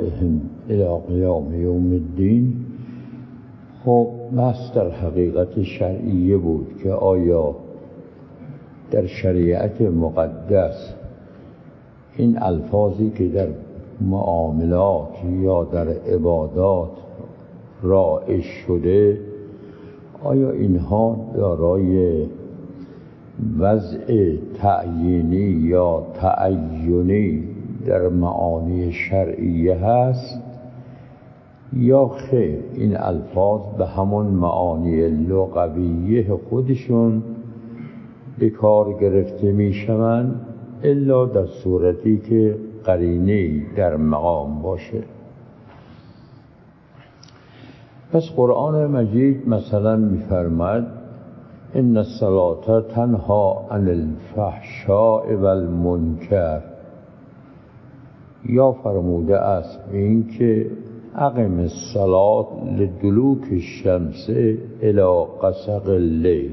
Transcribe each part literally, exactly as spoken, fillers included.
آبائهم الی قیام یوم الدین. خب بحث در حقیقت شرعیه بود که آیا در شریعت مقدس این الفاظی که در معاملات یا در عبادات رایج شده آیا اینها دارای وضع تعیینی یا تعینی در معانی شرعیه هست یا خیر این الفاظ به همون معانی لغویه خودشون به کار گرفته می شوند الا در صورتی که قرینه‌ای در مقام باشه. پس قرآن مجید مثلا می‌فرماید ان الصلاة تنهی عن الفحشاء والمنکر، یا فرموده است این که اقم الصلاة لدلوک الشمس الی غسق اللیل،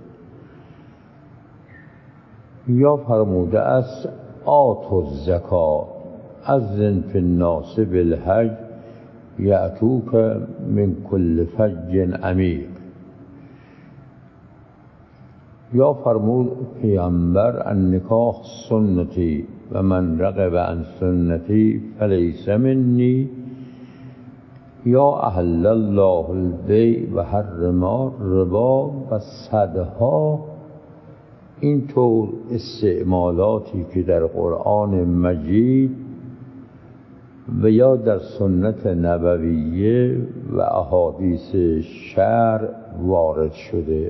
یا فرموده است آتوا الزکاة اذن فی الناس بالحج یأتوک من کل فج عمیق، یا فرمود پیامبر النکاح سنتی و من رغب عن سنتی فلیس منی، یا احل الله البیع و حرم الربا و صدها. این طور استعمالاتی که در قرآن مجید و یا در سنت نبویه و احادیث شرع وارد شده،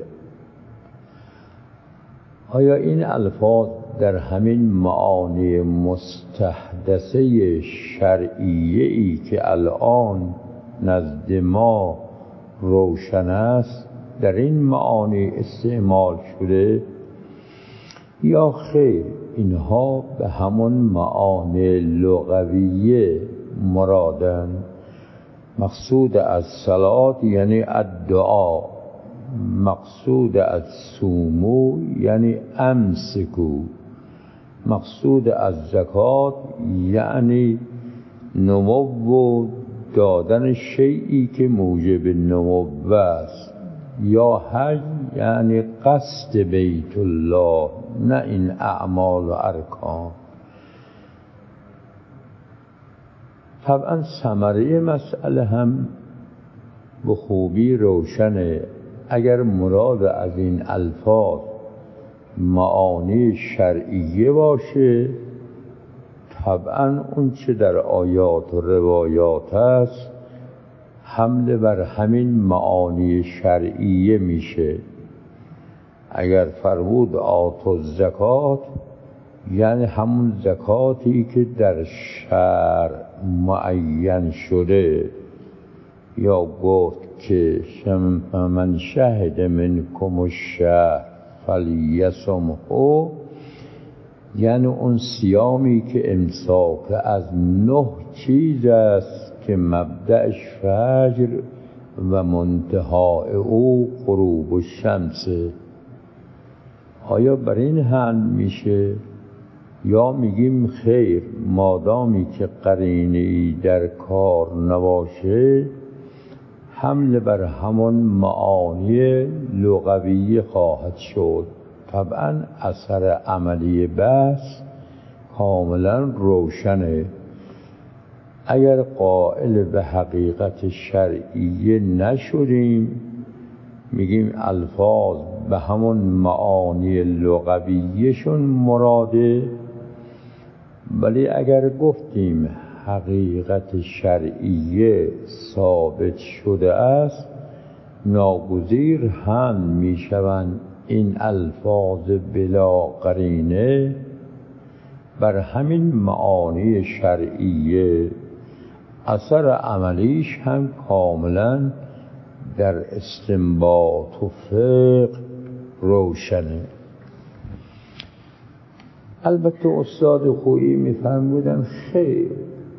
آیا این الفاظ در همین معانی مستحدثه شرعیه‌ای که الان نزد ما روشن است در این معانی استعمال شده یا خیر اینها به همون معانی لغویه مرادن؟ مقصود از صلات یعنی الدعا، مقصود از صومو یعنی امسکو، مقصود از زکات یعنی نمو و دادن شیئی که موجب نمو است، یا حج یعنی قصد بیت الله نه این اعمال و ارکان. طبعا ثمره مسئله هم به خوبی روشنه. اگر مراد از این الفاظ معانی شرعیه باشه طبعا اون چه در آیات و روایات است حمله بر همین معانی شرعیه میشه. اگر فرمود آتوا الزکات یعنی همون زکاتی که در شرع معین شده، یا گفت که من شهد منکم الشهر فلیصمه، یعنی اون صیامی که امساک از نه چیز است که مبدأش فجر و منتهای او غروب الشمس. آیا بر این حمل میشه یا میگیم خیر مادامی که قرینه‌ای در کار نباشه حمل بر همون معانی لغوی خواهد شد؟ طبعا اثر عملی بحث کاملا روشنه. اگر قائل به حقیقت شرعیه نشدیم میگیم الفاظ به همون معانی لغویشون مراده، ولی اگر گفتیم حقیقت شرعیه ثابت شده است ناگزیر هم میشوند این الفاظ بلا قرینه بر همین معانی شرعیه. اثر عملیش هم کاملا در استنباط و فقه روشنه. البته استاد خویی میفرمودن خیر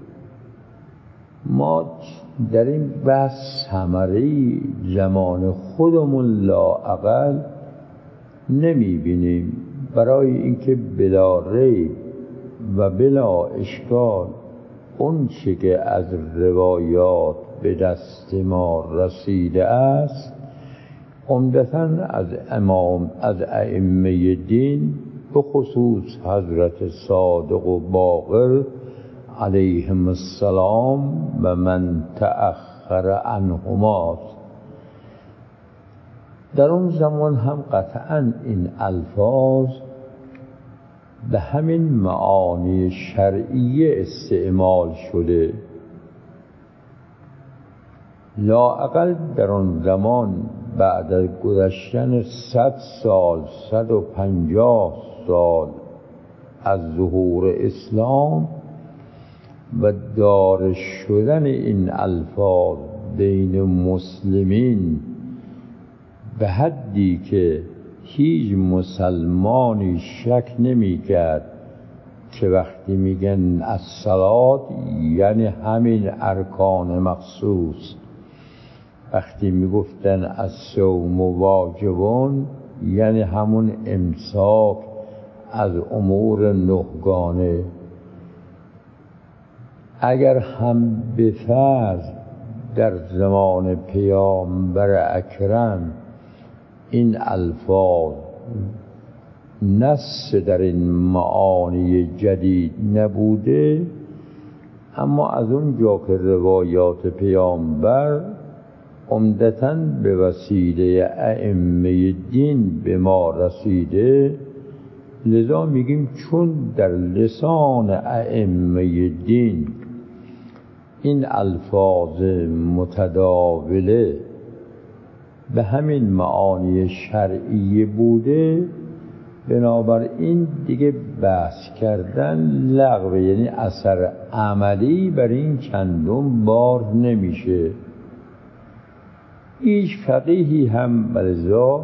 ما در این بحث ثمره‌ای زمان خودمون لااقل نمیبینیم، برای اینکه بلا ریب و بلا اشکال اونچه که از روایات به دست ما رسیده است عمدتاً از امام از ائمه دین، به خصوص حضرت صادق و باقر علیهم السلام و من تأخر عنهماست. در اون زمان هم قطعاً این الفاظ به همین معانی شرعیه استعمال شده. لااقل در آن زمان بعد از گذشتن صد سال صد و پنجاه سال از ظهور اسلام و دار شدن این الفاظ بین مسلمین به حدی که هیچ مسلمانی شک نمی کرد که وقتی میگن الصلاة یعنی همین ارکان مخصوص، وقتی میگفتن الصوم واجبون یعنی همون امساک از امور نهگانه. اگر هم به فرض در زمان پیامبر اکرم این الفاظ نص در این معانی جدید نبوده، اما از اون جا که روایات پیامبر عمدتاً به وسیله ائمه دین به ما رسیده، لذا میگیم چون در لسان ائمه دین این الفاظ متداوله به همین معانی شرعی بوده، بنابراین دیگه بحث کردن لغو، یعنی اثر عملی بر این چندم بار نمیشه. هیچ فقیهی هم بلزا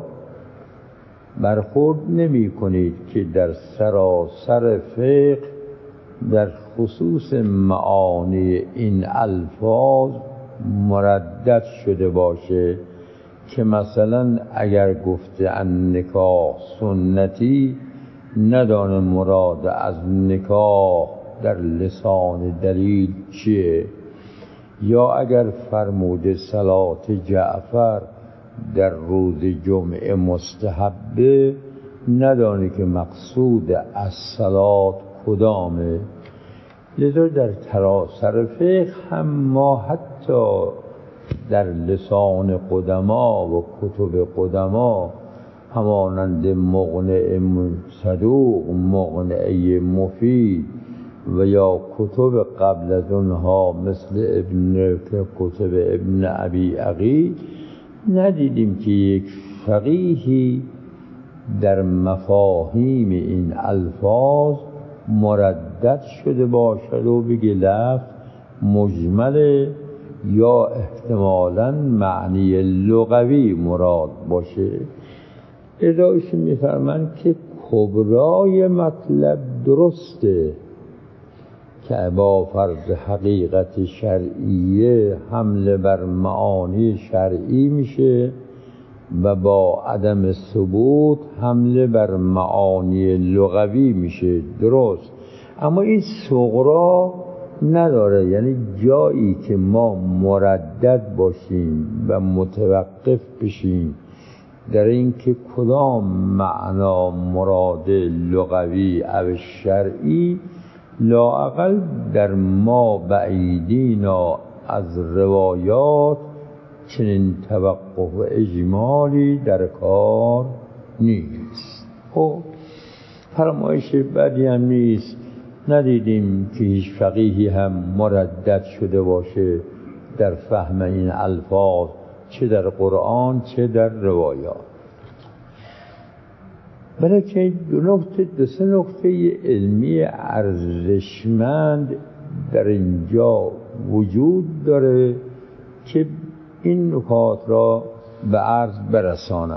برخورد نمی کنید که در سراسر فقه در خصوص معانی این الفاظ مردد شده باشه که مثلا اگر گفته ان نکاح سنتی ندانه مراد از نکاح در لسان دلیل چیه، یا اگر فرموده صلات جعفر در روز جمعه مستحبه ندانه که مقصود از صلات کدامه. لذا در سراسر فقه هم ما حتی در لسان قدما و کتب قدما همانند مقنع صدوق، مقنع مفید و یا کتب قبل از اونها مثل ابن کتب ابن ابی عقیل ندیدیم که یک فقیهی در مفاهیم این الفاظ مردد شده باشد و بگه لفظ مجمل یا احتمالاً معنی لغوی مراد باشه. ادایش میفرمند که کبرای مطلب درسته که با فرض حقیقت شرعیه حمله بر معانی شرعی میشه و با عدم ثبوت حمله بر معانی لغوی میشه، درست. اما این صغرا نداره، یعنی جایی که ما مردد باشیم و متوقف بشیم در این که کدام معنا مراد لغوی او شرعی، لااقل در ما بعیدینا از روایات چنین توقف و اجمالی در کار نیست. خب فرمایش بعدی هم نیست، ندیدیم که هیچ فقیهی هم مردد شده باشه در فهم این الفاظ، چه در قرآن چه در روایات. بلکه دو نکته دو سه نکته علمی ارزشمند در اینجا وجود داره که این نکات را به عرض برسانم.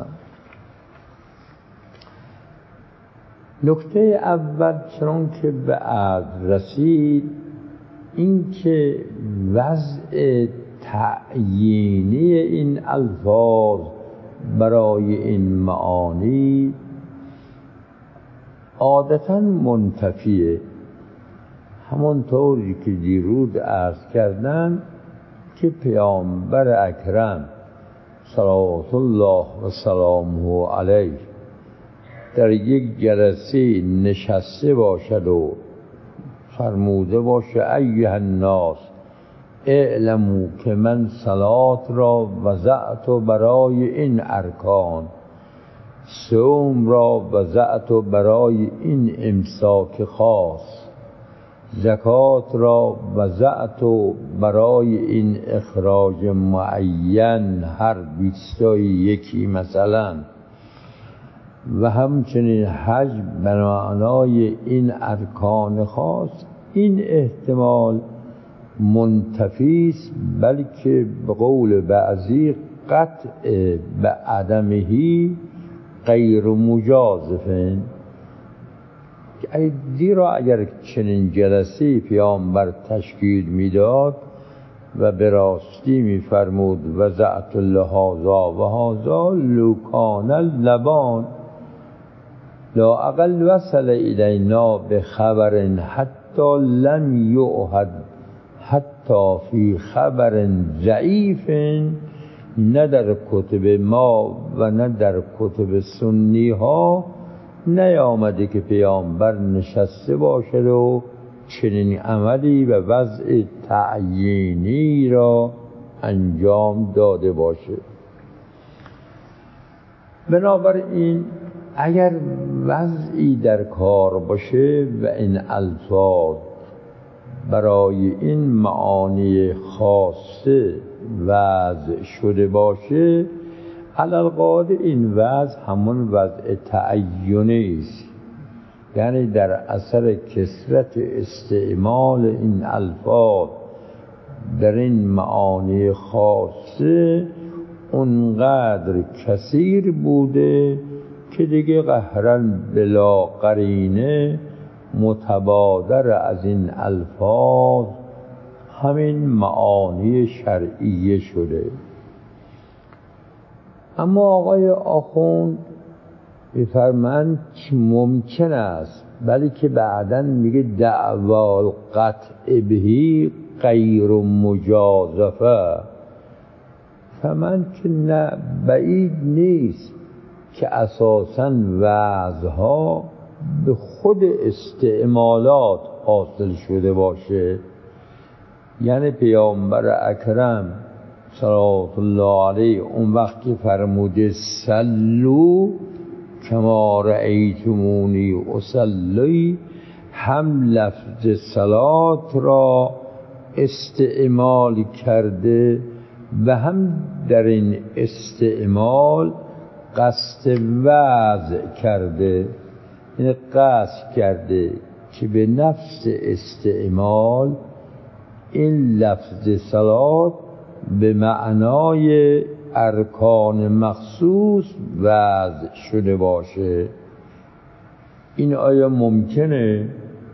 نکته اول چون که به عرض رسید این که وضع تعیینی این الفاظ برای این معانی عادتاً منتفیه. همونطوری که دیروز عرض کردم که پیامبر اکرم صلوات الله و سلامه علیه در یک جلسه نشسته باشد و فرموده باشه ایها الناس اعلموا که من صلات را وضعت برای این ارکان، صوم را وضعت برای این امساک خاص، زکات را وضعت برای این اخراج معین هر بیست و یکی مثلا، و همچنین حج به معنای این ارکان خاص. این احتمال منتفیست، بلکه به قول بعضی قطع به عدمهی غیر مجازفن. زیرا اگر چنین جلسه پیامبر تشکیل میداد و به راستی میفرمود وضعت لهذا و هذا لکان اللبان لا اقل وصل الینا به خبر حتی لم یعهد حتی فی خبر ضعیف، نه در کتب ما و نه در کتب سنی ها نیامده که پیامبر نشسته باشد و چنین عملی و وضع تعیینی را انجام داده باشه. بنابراین اگر وضعی در کار باشه و این الفاظ برای این معانی خاصه وضع شده باشه، علالقاعده این وضع همون وضع تعیینی است، یعنی در اثر کثرت استعمال این الفاظ در این معانی خاصه اونقدر کثیر بوده که دیگه قهراً بلا قرینه متبادر از این الفاظ همین معانی شرعیه شده. اما آقای آخوند می‌فرمایند که ممکن است، بلکه بعداً میگه دعوی القطع بهی غیر مجازفه، فمن که نه بعید نیست که اساساً وعظها به خود استعمالات حاصل شده باشه. یعنی پیامبر اکرم صلوات الله علیه اون وقت که فرموده صلو کما رأیتمونی اصلی، هم لفظ صلات را استعمال کرده و هم در این استعمال قصد وضع کرده، این قصد کرده که به نفس استعمال این لفظ صلات به معنای ارکان مخصوص وضع شده باشه. این آیا ممکنه؟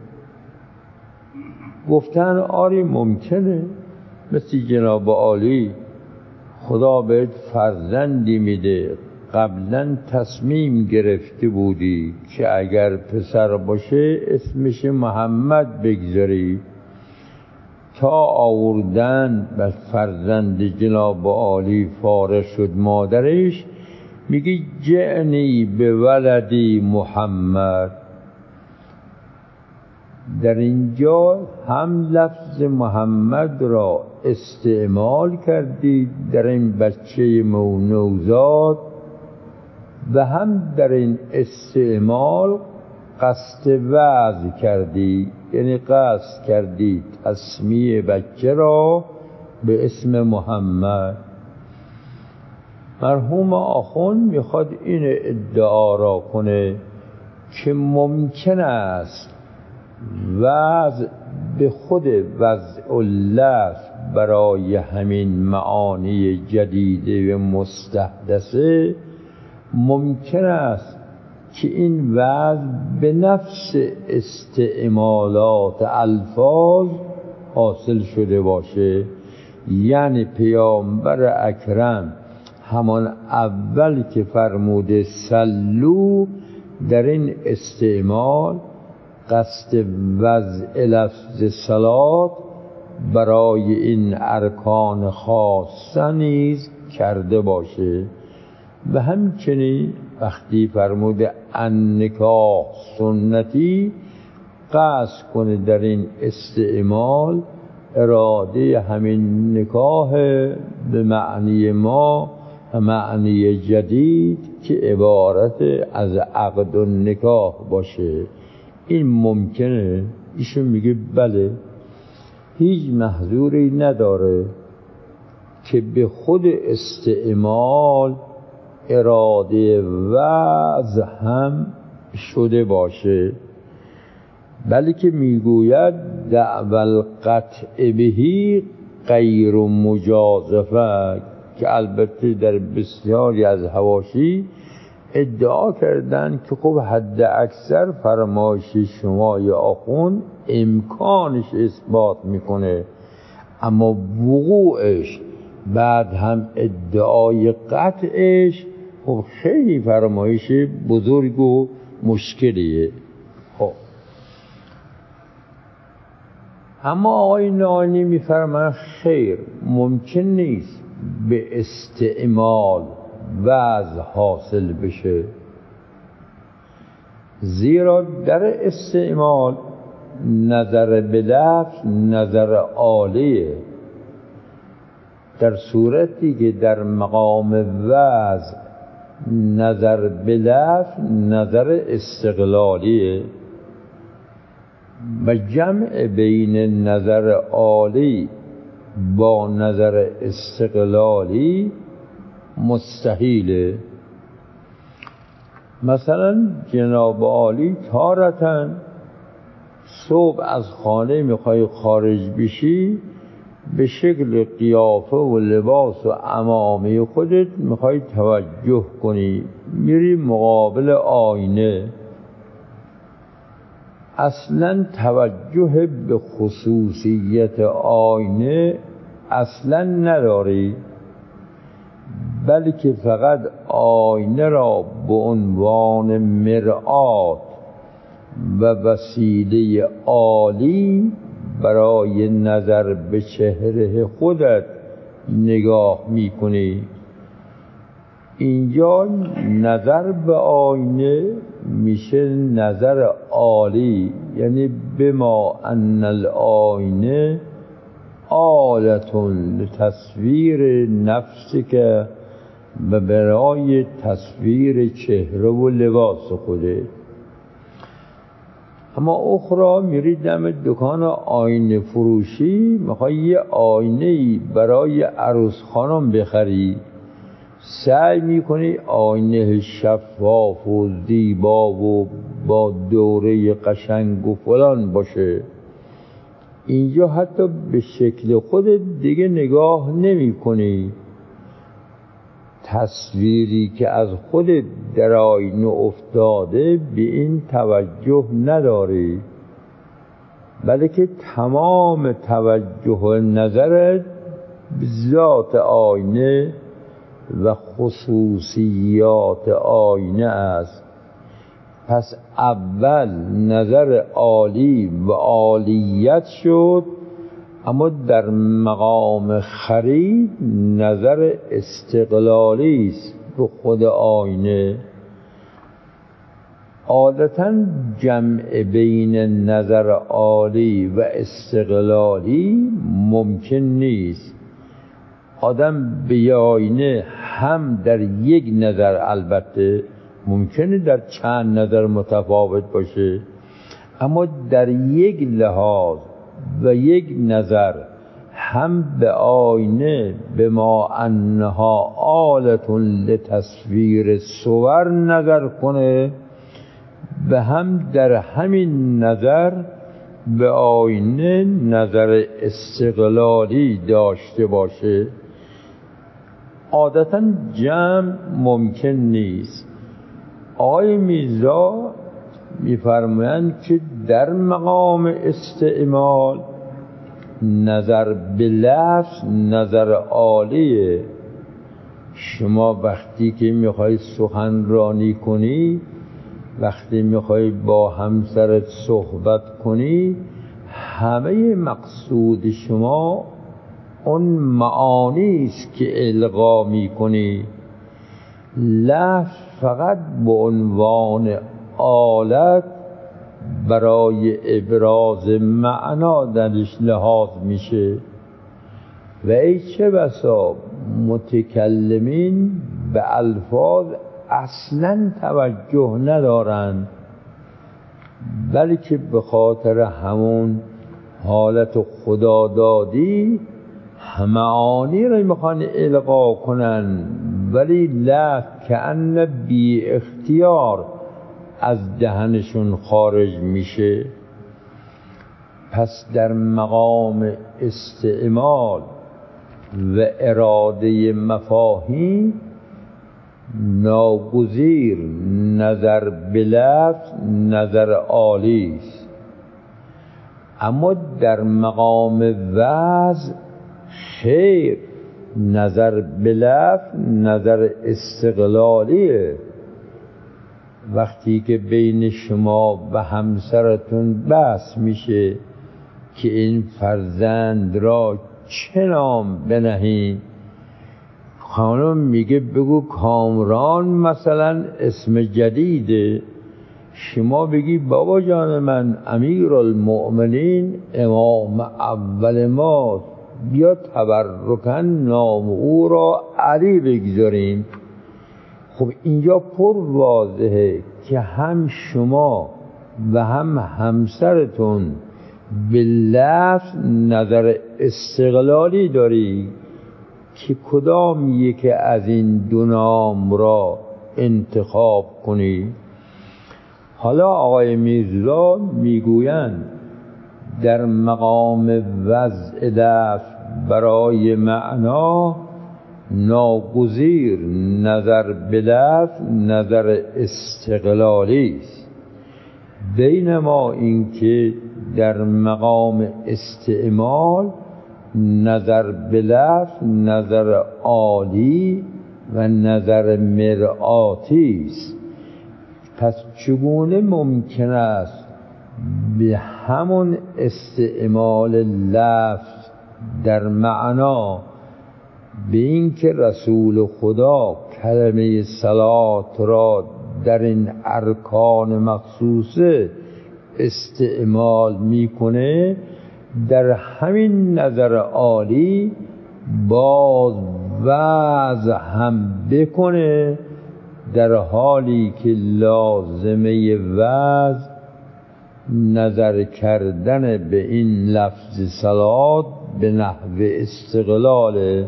گفتن آری ممکنه. مثل جناب عالی خدا بهت فرزندی میده، قبلا تصمیم گرفته بودی که اگر پسر باشه اسمش محمد بگذاری، تا آوردن به فرزند جناب عالی فارغ شد مادرش، میگی جعنی به ولدی محمد. در اینجا هم لفظ محمد را استعمال کردی در این بچه نوزاد و هم در این استعمال قصد وضع کردی، یعنی قصد کردی تسمیه بچه را به اسم محمد. مرحوم آخوند میخواد این ادعا را کنه که ممکن است وضع به خود وضع اللفظ برای همین معانی جدیده و مستحدثه، ممکن است که این وضع به نفس استعمالات الفاظ حاصل شده باشه. یعنی پیامبر اکرم همان اول که فرموده سلو در این استعمال قصد وضع لفظ صلات برای این ارکان خاصه نیز کرده باشه. و همچنین وقتی فرموده النکاح سنتی، قصد کنه در این استعمال اراده همین نکاح به معنی ما و معنی جدید که عبارت از عقد و نکاح باشه. این ممکنه؟ ایشون میگه بله، هیچ محظوری نداره که به خود استعمال اراده وضع هم شده باشه، بلکه میگوید دعوی القطع بهی غیر مجازفه، که البته در بسیاری از حواشی ادعا کردن که خب حد اکثر فرمایش شما یا آخوند امکانش اثبات میکنه، اما وقوعش بعد هم ادعای قطعش خب خیلی فرمایش بزرگ و مشکلیه. خب اما آقای نانی میفرمان خیر، ممکن نیست به استعمال وضع حاصل بشه، زیرا در استعمال نظر به لفظ نظر عالیه، در صورتی که در مقام وضع نظر به لفظ نظر استقلالیه و جمع بین نظر عالی با نظر استقلالی مستحیله. مثلا جناب عالی تارتاً صبح از خانه میخوای خارج بشی، به شکل قیافه و لباس و عمامه خودت میخوای توجه کنی، میری مقابل آینه، اصلا توجه به خصوصیت آینه اصلا نداری، بلکه فقط آینه را به عنوان مرآت و وسیله عالی برای نظر به چهره خودت نگاه میکنی. اینجا نظر به آینه میشه نظر عالی، یعنی بما ان الآینه آلة لتصویر نفسک و برای تصویر چهره و لباس خوده. اما اخرى میری دم دکان آینه فروشی، میخوای یه آینه برای عروس خانم بخری، سعی میکنی آینه شفاف و زیبا و با دوره قشنگ و فلان باشه. اینجا حتی به شکل خودت دیگه نگاه نمی کنی، تصویری که از خودت در آینه افتاده به این توجه نداری، بلکه تمام توجه نظرت به ذات آینه و خصوصیات آینه است. پس اول نظر عالی و عالیت شد، اما در مقام خرید نظر استقلالی است به خود آینه. عادتاً جمع بین نظر عالی و استقلالی ممکن نیست. آدم به آینه هم در یک نظر، البته ممکنه در چند نظر متفاوت باشه، اما در یک لحاظ و یک نظر هم به آینه به ما انها آلة لتصویر صور نظر کنه و هم در همین نظر به آینه نظر استقلالی داشته باشه. عادتاً جمع ممکن نیست. آقای میرزا میفرمایند که در مقام استعمال نظر به لفظ نظر عالیه. شما وقتی که میخوای سخنرانی کنی وقتی میخوای با همسرت صحبت کنی همه مقصود شما اون معانی است که القا میکنی. لفظ فقط به عنوان آلت برای ابراز معنا درش لحاظ میشه و ای چه بسا متکلمین به الفاظ اصلا توجه ندارند، بلکه به خاطر همون حالت خدادادی معانی رو میخوان القا کنن، ولی لفظ کأن بی اختیار از دهنشون خارج میشه. پس در مقام استعمال و اراده مفاهیم ناگزیر نظر به لفظ نظر عالی است، اما در مقام وضع خیر، نظر به لفظ نظر استقلالیه. وقتی که بین شما و همسرتون بحث میشه که این فرزند را چه نام بنهیم، خانم میگه بگو کامران مثلا اسم جدیده، شما بگی بابا جان من امیرالمؤمنین امام اول ما، بیا تبرکن نام او را علی بگذاریم. خب اینجا پر واضحه که هم شما و هم همسرتون به لفظ نظر استقلالی داری که کدام یکی از این دو نام را انتخاب کنی. حالا آقای میرزا میگویند در مقام وضع لفظ برای معنا ناگزیر نظر به لفظ نظر استقلالی است، بینما اینکه در مقام استعمال نظر به لفظ نظر عالی و نظر مرآتی است. پس چگونه ممکن است به همون استعمال لفظ در معنا به این که رسول خدا کلمه صلات را در این ارکان مخصوصه استعمال میکنه، در همین نظر عالی باز وضع هم بکنه، در حالی که لازمه وضع نظر کردن به این لفظ صلات به نحو استقلاله.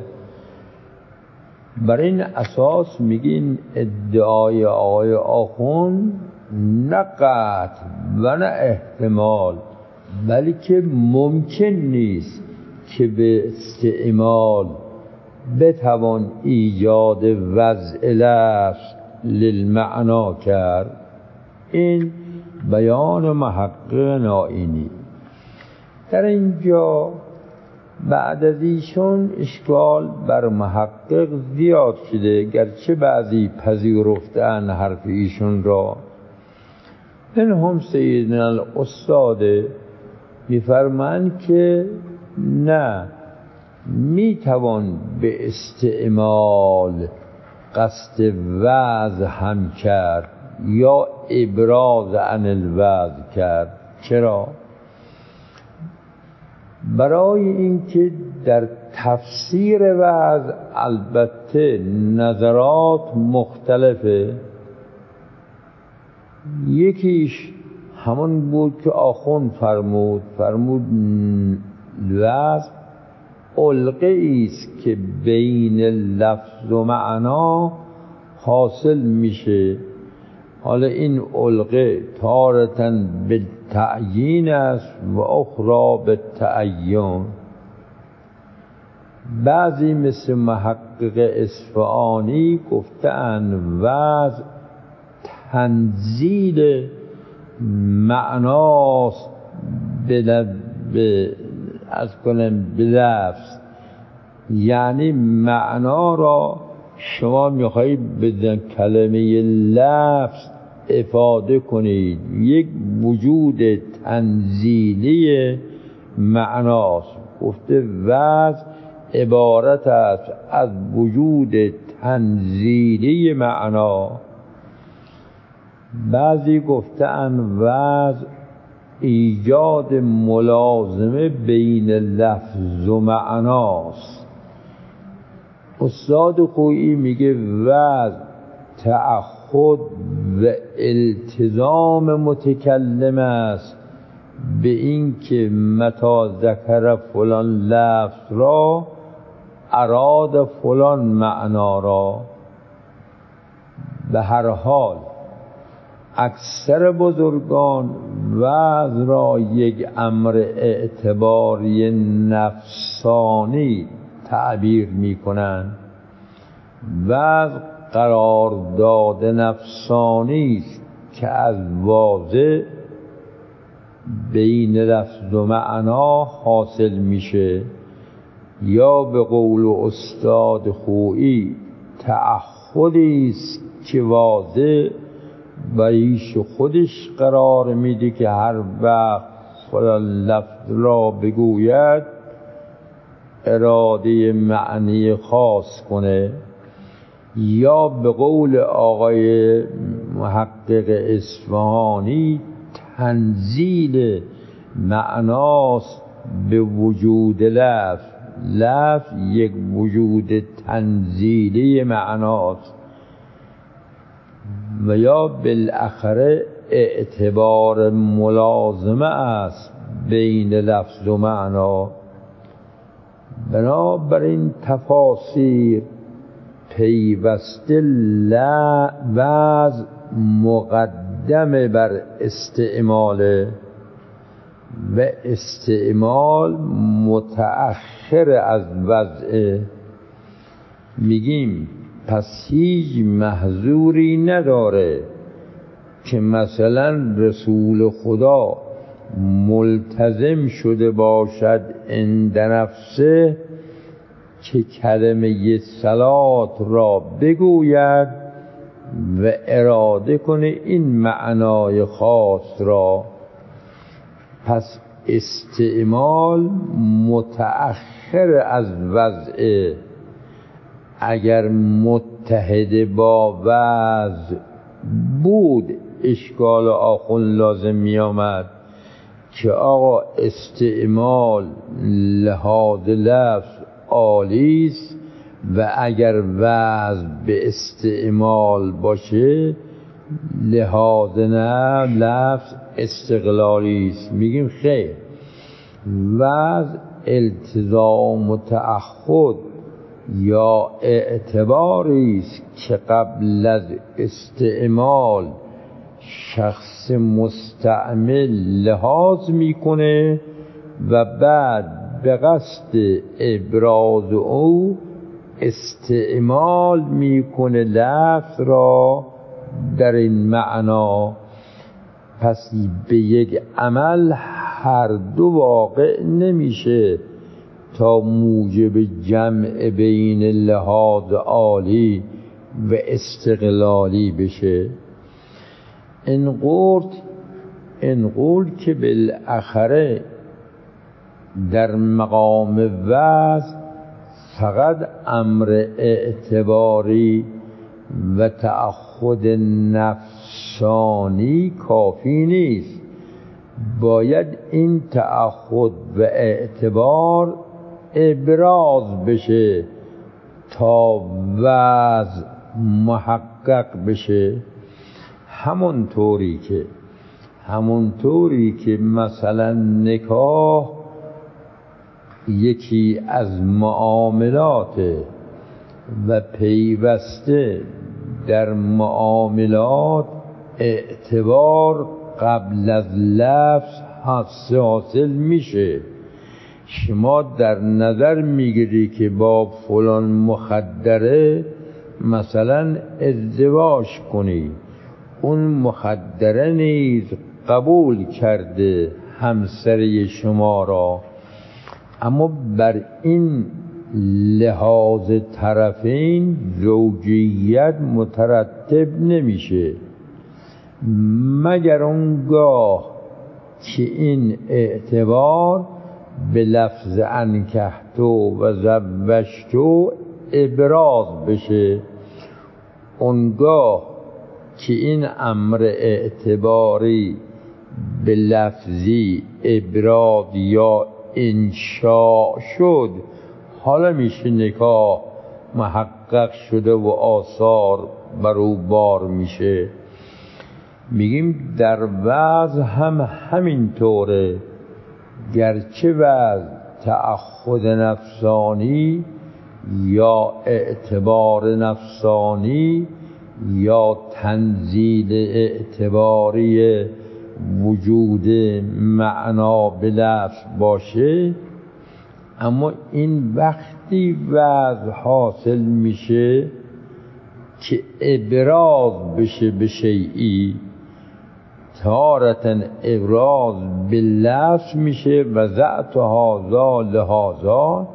بر این اساس میگین ادعای آقای آخوند نه قطع و نه احتمال، بلکه ممکن نیست که به استعمال بتوان ایجاد وضع لفظ للمعنا کرد. این بیان محقق نائینی. در اینجا بعد از ایشون اشکال بر محقق زیاد شده، گرچه بعضی پذیرفتن حرف ایشون را. منهم سیدنا الاستاد میفرمایند که نه، میتوان به استعمال قصد وضع هم کرد یا ابراز عن الوضع کرد. چرا؟ برای اینکه در تفسیر وضع البته نظرات مختلفه. یکیش همون بود که آخوند فرمود فرمود وضع علقه است که بین لفظ و معنا حاصل میشه. حالا این علقه تارتاً به تعیین است و اخرى به تعین. بعضی مثل محقق اصفهانی گفتند وضع تنزیل معناست به از کنم به لفظ، یعنی معنا را شما میخواهید به کلمه لفظ افاده کنید یک وجود تنزیلی معناست. گفته وضع عبارت است از وجود تنزیلی معنا. بعضی گفتن وضع ایجاد ملازمه بین لفظ و معناست. استاد خویی میگه وضع تعهد و التزام متکلم است به این که متی ذکر فلان لفظ را اراد فلان معنا را. به هر حال اکثر بزرگان وضع را یک امر اعتباری نفسانی تعبیر می کنند. وضع قرارداد نفسانی است که از واضع بین لفظ و معنا حاصل میشه، یا به قول استاد خویی تعهدی است که واضع بریش خودش قرار میده که هر وقت فلان لفظ را بگوید اراده معنی خاص کنه، یا به قول آقای محقق اصفهانی تنزیل معناست به وجود لفظ. لفظ یک وجود تنزیلی معناست. و یا بالاخره اعتبار ملازمه است بین لفظ و معنا. بنابراین تفاسیر پیوسته وضع مقدم بر استعمال و استعمال متأخر از وضع. میگیم پس هیچ محظوری نداره که مثلا رسول خدا ملتزم شده باشد عند نفسه که کلمه صلات را بگوید و اراده کنه این معنای خاص را. پس استعمال متأخر از وضع. اگر متحد با وضع بود اشکال آخون لازم می آمد که آقا استعمال لحاظ لفظ عالی است و اگر وضع به استعمال باشه لحاظ نه لفظ استقلالی است. میگیم خیر، وضع التزام و تعهد یا اعتباری است که قبل از استعمال شخص مستعمل لحاظ میکنه و بعد به قصد ابراز او استعمال میکنه لفظ را در این معنا. پس به یک عمل هر دو واقع نمیشه تا موجب جمع بین لحاظ عالی و استقلالی بشه. این قرد این قول که بالاخره در مقام وضع فقط امر اعتباری و تعهد نفسانی کافی نیست، باید این تعهد و اعتبار ابراز بشه تا وضع محقق بشه. همون طوری که همون طوری که مثلا نکاح یکی از معاملات و پیوسته در معاملات اعتبار قبل از لفظ حاصل میشه. شما در نظر میگیری که با فلان مخدره مثلا ازدواج کنی، اون مخدره نیز قبول کرده همسری شما را، اما بر این لحاظ طرفین زوجیت مترتب نمیشه. مگر اونگاه که این اعتبار به لفظ انکحتو و زوجتو ابراز بشه. اونگاه که این امر اعتباری به لفظی ابراز یا انشاء شد، حالا میشه نکاح محقق شده و آثار بر او بار میشه. میگیم در وضع هم همین طوره، گرچه وضع تعهد نفسانی یا اعتبار نفسانی یا تنزیل اعتباری وجود معنا به لفظ باشه، اما این وقتی وضع حاصل میشه که ابراز بشه به شیئی، تارتن ابراز به لفظ میشه و ذات هذا لهذا،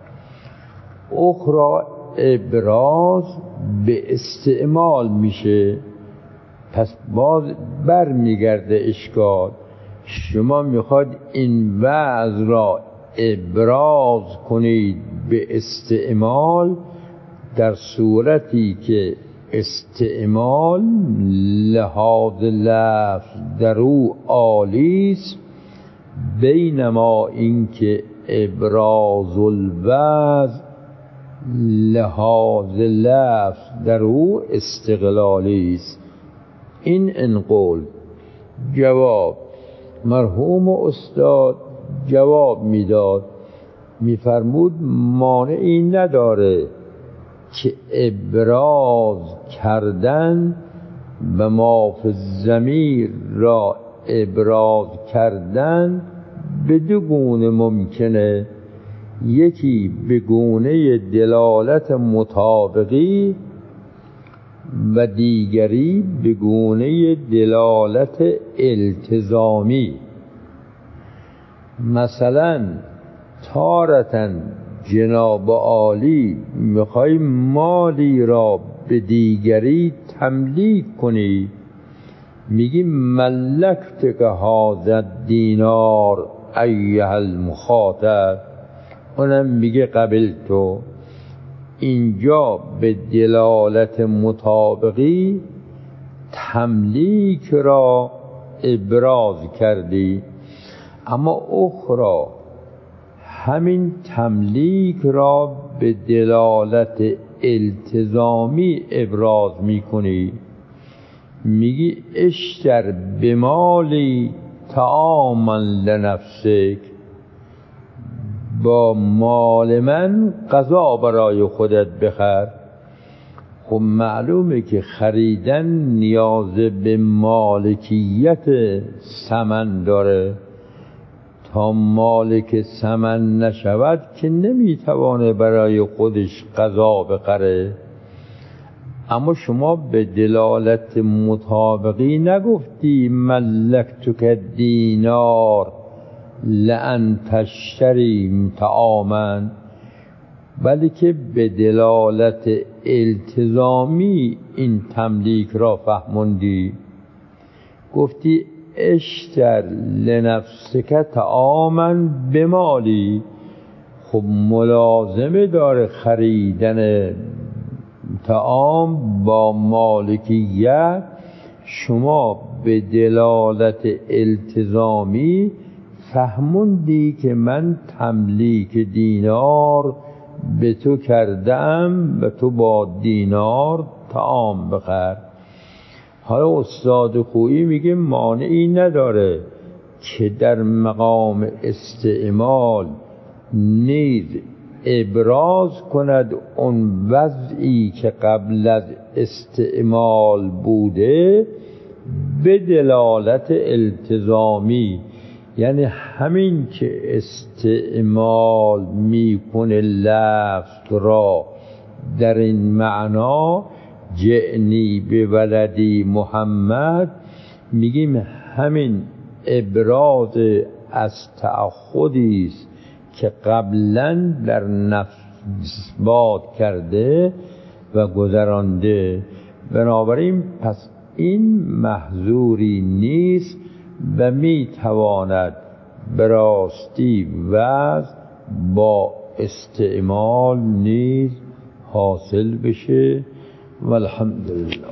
اخرى ابراز به استعمال میشه. پس باز بر میگرده اشکال، شما میخواد این وضع را ابراز کنید به استعمال، در صورتی که استعمال لحاظ لفظ در او عالیست، بینما اینکه ابراز الوضع لحاظ لفظ در او استقلالی است. این انقول جواب مرحوم استاد جواب میداد، میفرمود مانعی نداره که ابراز کردن و ما فی الضمیر را ابراز کردن به دو گونه ممکنه، یکی به گونه دلالت مطابقی و دیگری به گونه دلالت التزامی. مثلا تارتن جناب عالی میخوای مالی را به دیگری تملیک کنی، میگی ملکت که هذا دینار ایها المخاطب، اونم میگه قبل تو. اینجا به دلالت مطابقی تملیک را ابراز کردی، اما اخرى همین تملیک را به دلالت التزامی ابراز میکنی، میگی اشتر بمالی طعاما لنفسک، با مال من غذا برای خودت بخر. خب معلومه که خریدن نیاز به مالکیت ثمن داره، تا مالک ثمن نشود که نمیتوانه برای خودش غذا بخره. اما شما به دلالت مطابقی نگفتی ملکتک دینار لأن تشتری طعاما، بلکه به دلالت التزامی این تملیک را فهموندی، گفتی اشتر لنفسک طعاما بمالی. خب ملازمه داره خریدن طعام با مالکیت، شما به دلالت التزامی فهموندی که من تملیک دینار به تو کردم و تو با دینار طعام بخر. حالا استاد خویی میگه مانعی نداره که در مقام استعمال نیز ابراز کند اون وضعی که قبل از استعمال بوده به دلالت التزامی، یعنی همین که استعمال میکنه لفظ را در این معنا جعنی به ولدی محمد، میگیم همین ابراز از تعهدی است که قبلا در نفس اثبات کرده و گذرانده. بنابراین پس این محظوری نیست و می تواند به راستی وضع با استعمال نیز حاصل بشه. والحمدلله.